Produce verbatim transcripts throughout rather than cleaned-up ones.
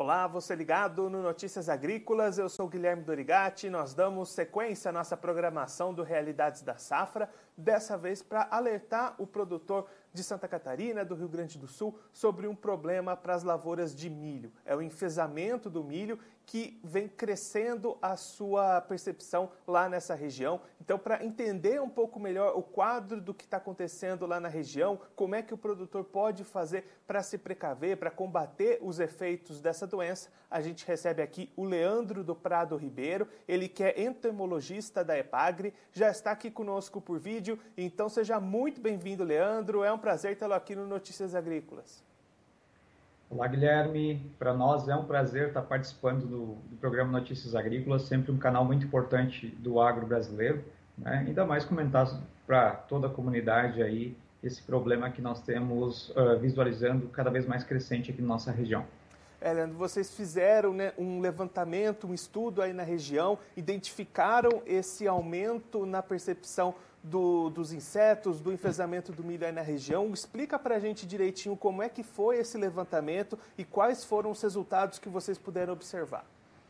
Olá, você ligado no Notícias Agrícolas, eu sou Guilherme Dorigatti, nós damos sequência à nossa programação do Realidades da Safra, dessa vez para alertar o produtor de Santa Catarina, do Rio Grande do Sul, sobre um problema para as lavouras de milho. É o enfesamento do milho que vem crescendo a sua percepção lá nessa região. Então, para entender um pouco melhor o quadro do que está acontecendo lá na região, como é que o produtor pode fazer para se precaver, para combater os efeitos dessa doença, a gente recebe aqui o Leandro do Prado Ribeiro, ele que é entomologista da Epagre, já está aqui conosco por vídeo, então seja muito bem-vindo, Leandro, é um prazer tê-lo aqui no Notícias Agrícolas. Olá, Guilherme. Para nós é um prazer estar participando do, do programa Notícias Agrícolas, sempre um canal muito importante do agro brasileiro, né? Ainda mais comentar para toda a comunidade aí esse problema que nós temos uh, visualizando cada vez mais crescente aqui na nossa região. É, Leandro, vocês fizeram, né, um levantamento, um estudo aí na região, identificaram esse aumento na percepção do, dos insetos, do enfesamento do milho aí na região. Explica para a gente direitinho como é que foi esse levantamento e quais foram os resultados que vocês puderam observar.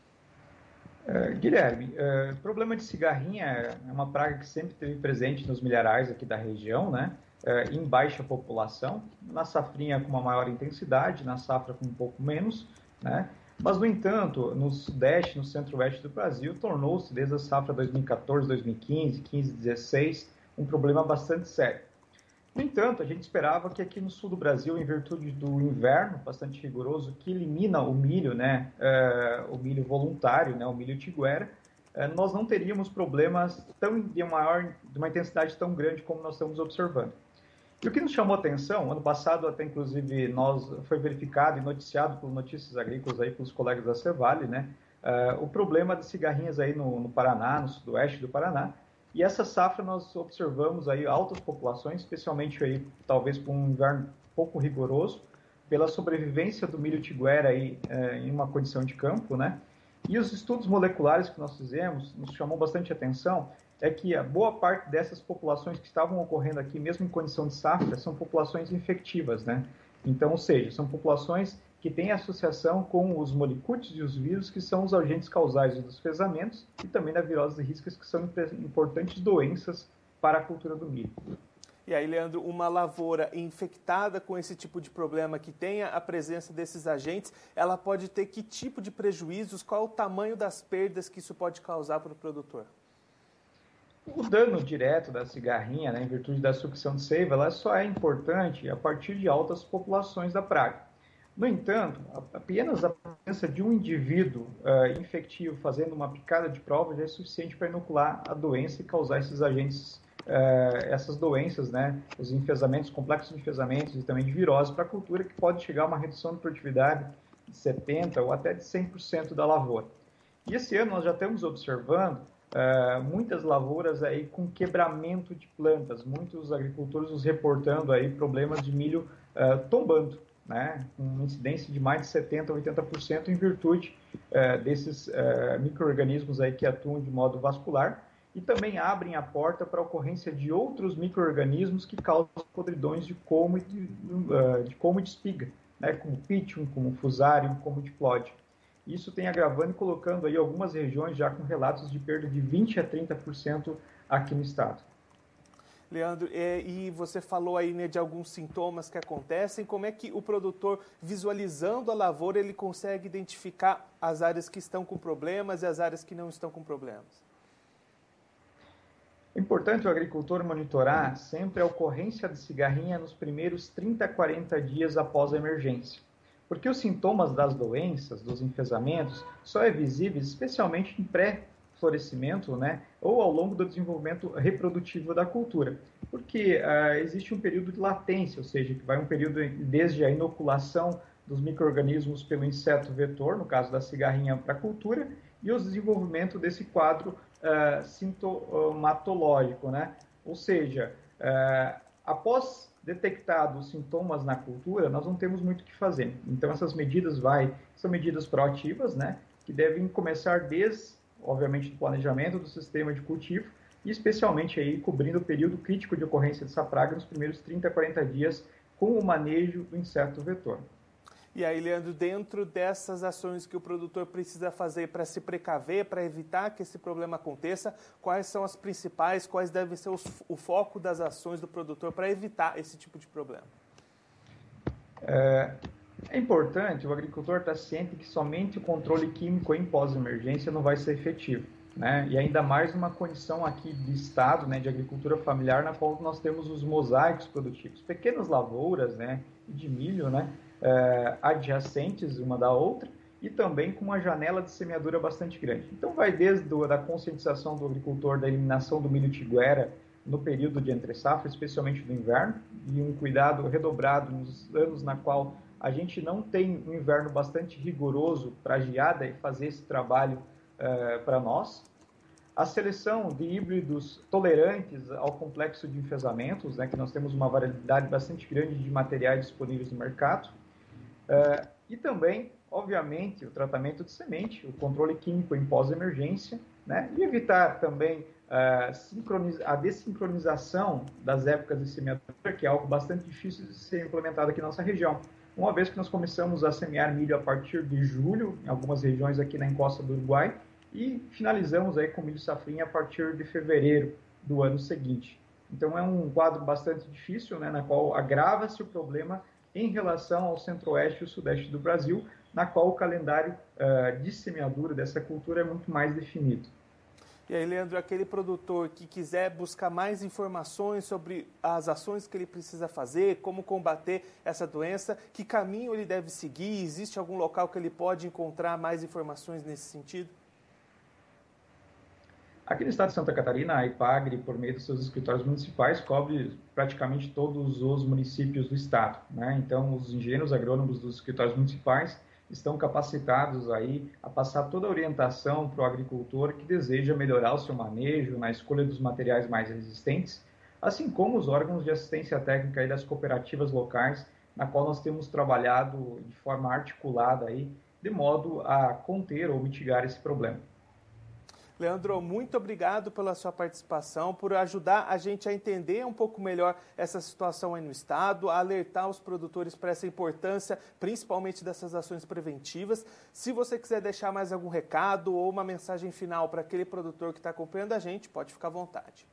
Uh, Guilherme, o uh, problema de cigarrinha é uma praga que sempre esteve presente nos milharais aqui da região, né? Uh, em baixa população, na safrinha com uma maior intensidade, na safra com um pouco menos, né? Mas, no entanto, no sudeste, no centro-oeste do Brasil, tornou-se, desde a safra dois mil e quatorze, dois mil e quinze, quinze, dezesseis, um problema bastante sério. No entanto, a gente esperava que aqui no sul do Brasil, em virtude do inverno bastante rigoroso, que elimina o milho, né, uh, o milho voluntário, né, o milho tiguera, uh, nós não teríamos problemas tão, de, maior, de uma intensidade tão grande como nós estamos observando. E o que nos chamou a atenção, ano passado até inclusive nós foi verificado e noticiado por Notícias Agrícolas aí pelos colegas da Cevale, né, uh, o problema das cigarrinhas aí no, no Paraná, no sudoeste do Paraná. E essa safra nós observamos aí altas populações, especialmente aí talvez por um inverno pouco rigoroso, pela sobrevivência do milho tiguera aí uh, em uma condição de campo, né. E os estudos moleculares que nós fizemos nos chamou bastante atenção é que a boa parte dessas populações que estavam ocorrendo aqui, mesmo em condição de safra, são populações infectivas, né? Então, ou seja, são populações que têm associação com os molicútios e os vírus, que são os agentes causais dos enfesamentos, e também da virose de riscas, que são importantes doenças para a cultura do milho. E aí, Leandro, uma lavoura infectada com esse tipo de problema, que tenha a presença desses agentes, ela pode ter que tipo de prejuízos? Qual é o tamanho das perdas que isso pode causar para o produtor? O dano direto da cigarrinha, né, em virtude da sucção de seiva, ela só é importante a partir de altas populações da praga. No entanto, apenas a presença de um indivíduo uh, infectivo fazendo uma picada de prova já é suficiente para inocular a doença e causar esses agentes, uh, essas doenças, né, os enfesamentos, complexos de enfesamentos e também de virose para a cultura, que pode chegar a uma redução de produtividade de setenta por cento ou até de cem por cento da lavoura. E esse ano nós já estamos observando Uh, muitas lavouras aí com quebramento de plantas, muitos agricultores nos reportando aí problemas de milho uh, tombando, né, com incidência de mais de setenta por cento a oitenta por cento em virtude uh, desses uh, micro-organismos aí que atuam de modo vascular e também abrem a porta para a ocorrência de outros micro-organismos que causam podridões de como e de, uh, de, como e de espiga, né, como Pythium, como Fusarium, como Diplódio. Isso tem agravando e colocando aí algumas regiões já com relatos de perda de vinte a trinta por cento aqui no estado. Leandro, e você falou aí, né, de alguns sintomas que acontecem. Como é que o produtor, visualizando a lavoura, ele consegue identificar as áreas que estão com problemas e as áreas que não estão com problemas? É importante o agricultor monitorar sempre a ocorrência de cigarrinha nos primeiros trinta a quarenta dias após a emergência. Porque os sintomas das doenças, dos enfesamentos, só é visíveis especialmente em pré-florescimento, né, ou ao longo do desenvolvimento reprodutivo da cultura. Porque uh, existe um período de latência, ou seja, que vai um período desde a inoculação dos micro-organismos pelo inseto vetor, no caso da cigarrinha para a cultura, e o desenvolvimento desse quadro uh, sintomatológico, né? Ou seja, uh, após detectados os sintomas na cultura, nós não temos muito o que fazer. Então, essas medidas vai, são medidas proativas, né, que devem começar desde, obviamente, do planejamento do sistema de cultivo e especialmente aí cobrindo o período crítico de ocorrência dessa praga nos primeiros trinta a quarenta dias com o manejo do inseto vetor. E aí, Leandro, dentro dessas ações que o produtor precisa fazer para se precaver, para evitar que esse problema aconteça, quais são as principais, quais devem ser os, o foco das ações do produtor para evitar esse tipo de problema? É, é importante o agricultor estar ciente que somente o controle químico em pós-emergência não vai ser efetivo, né? E ainda mais numa condição aqui de estado, né, de agricultura familiar, na qual nós temos os mosaicos produtivos, pequenas lavouras, né, de milho, né, é, adjacentes uma da outra, e também com uma janela de semeadura bastante grande. Então vai desde a da conscientização do agricultor da eliminação do milho tiguera no período de entre-safra, especialmente no inverno, e um cuidado redobrado nos anos na qual a gente não tem um inverno bastante rigoroso para a geada e fazer esse trabalho uh, para nós. A seleção de híbridos tolerantes ao complexo de enfesamentos, né, que nós temos uma variedade bastante grande de materiais disponíveis no mercado. Uh, e também, obviamente, o tratamento de semente, o controle químico em pós-emergência, né, e evitar também uh, a desincronização das épocas de semeadura, que é algo bastante difícil de ser implementado aqui na nossa região. Uma vez que nós começamos a semear milho a partir de julho, em algumas regiões aqui na encosta do Uruguai, e finalizamos aí com milho safrinha a partir de fevereiro do ano seguinte. Então é um quadro bastante difícil, né, na qual agrava-se o problema em relação ao centro-oeste e o sudeste do Brasil, na qual o calendário uh, de semeadura dessa cultura é muito mais definido. E aí, Leandro, aquele produtor que quiser buscar mais informações sobre as ações que ele precisa fazer, como combater essa doença, que caminho ele deve seguir? Existe algum local que ele pode encontrar mais informações nesse sentido? Aqui no estado de Santa Catarina, a IPAGRE, por meio dos seus escritórios municipais, cobre praticamente todos os municípios do estado, né? Então, os engenheiros agrônomos dos escritórios municipais estão capacitados aí a passar toda a orientação para o agricultor que deseja melhorar o seu manejo, na escolha dos materiais mais resistentes, assim como os órgãos de assistência técnica aí das cooperativas locais, na qual nós temos trabalhado de forma articulada aí, de modo a conter ou mitigar esse problema. Leandro, muito obrigado pela sua participação, por ajudar a gente a entender um pouco melhor essa situação aí no estado, a alertar os produtores para essa importância, principalmente dessas ações preventivas. Se você quiser deixar mais algum recado ou uma mensagem final para aquele produtor que está acompanhando a gente, pode ficar à vontade.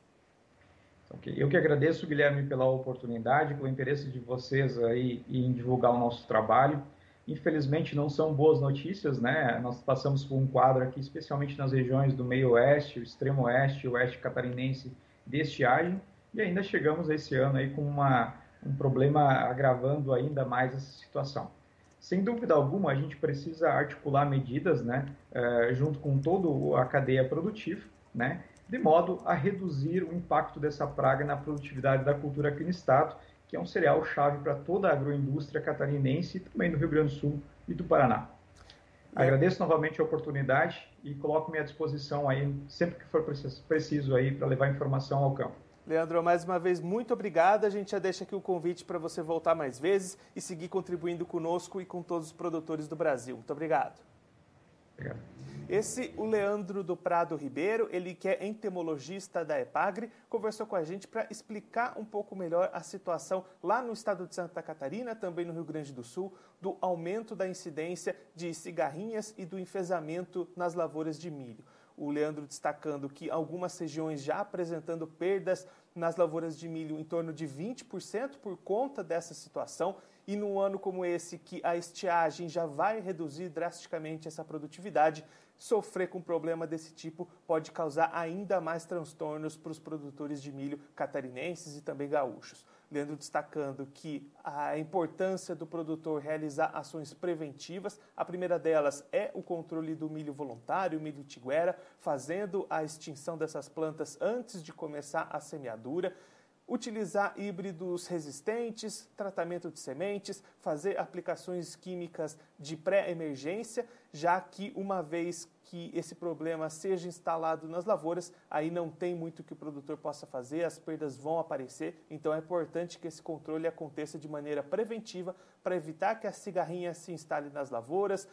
Okay. Eu que agradeço, Guilherme, pela oportunidade, pelo interesse de vocês aí em divulgar o nosso trabalho. Infelizmente não são boas notícias, né? Nós passamos por um quadro aqui, especialmente nas regiões do meio oeste, o extremo oeste, o oeste catarinense de estiagem, e ainda chegamos esse ano aí com uma, um problema agravando ainda mais essa situação. Sem dúvida alguma, a gente precisa articular medidas, né, uh, junto com toda a cadeia produtiva, né, de modo a reduzir o impacto dessa praga na produtividade da cultura aqui no estado, que é um cereal-chave para toda a agroindústria catarinense e também do Rio Grande do Sul e do Paraná. É. Agradeço novamente a oportunidade e coloco-me à disposição aí, sempre que for preciso aí, para levar informação ao campo. Leandro, mais uma vez, muito obrigado. A gente já deixa aqui o convite para você voltar mais vezes e seguir contribuindo conosco e com todos os produtores do Brasil. Muito obrigado. Obrigado. Esse, o Leandro do Prado Ribeiro, ele que é entomologista da EPAGRE, conversou com a gente para explicar um pouco melhor a situação lá no estado de Santa Catarina, também no Rio Grande do Sul, do aumento da incidência de cigarrinhas e do enfesamento nas lavouras de milho. O Leandro destacando que algumas regiões já apresentando perdas nas lavouras de milho em torno de vinte por cento por conta dessa situação, e num ano como esse, que a estiagem já vai reduzir drasticamente essa produtividade, sofrer com um problema desse tipo pode causar ainda mais transtornos para os produtores de milho catarinenses e também gaúchos. Leandro destacando que a importância do produtor realizar ações preventivas, a primeira delas é o controle do milho voluntário, o milho tiguera, fazendo a extinção dessas plantas antes de começar a semeadura, utilizar híbridos resistentes, tratamento de sementes, fazer aplicações químicas de pré-emergência, já que uma vez que esse problema seja instalado nas lavouras, aí não tem muito que o produtor possa fazer, as perdas vão aparecer, então é importante que esse controle aconteça de maneira preventiva para evitar que a cigarrinha se instale nas lavouras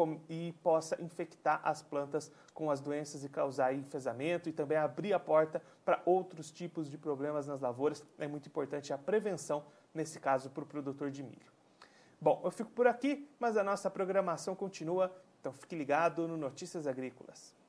e possa infectar as plantas com as doenças e causar enfesamento e também abrir a porta para outros tipos de problemas nas lavouras. É muito importante a prevenção, nesse caso, para o produtor de milho. Bom, eu fico por aqui, mas a nossa programação continua, então fique ligado no Notícias Agrícolas.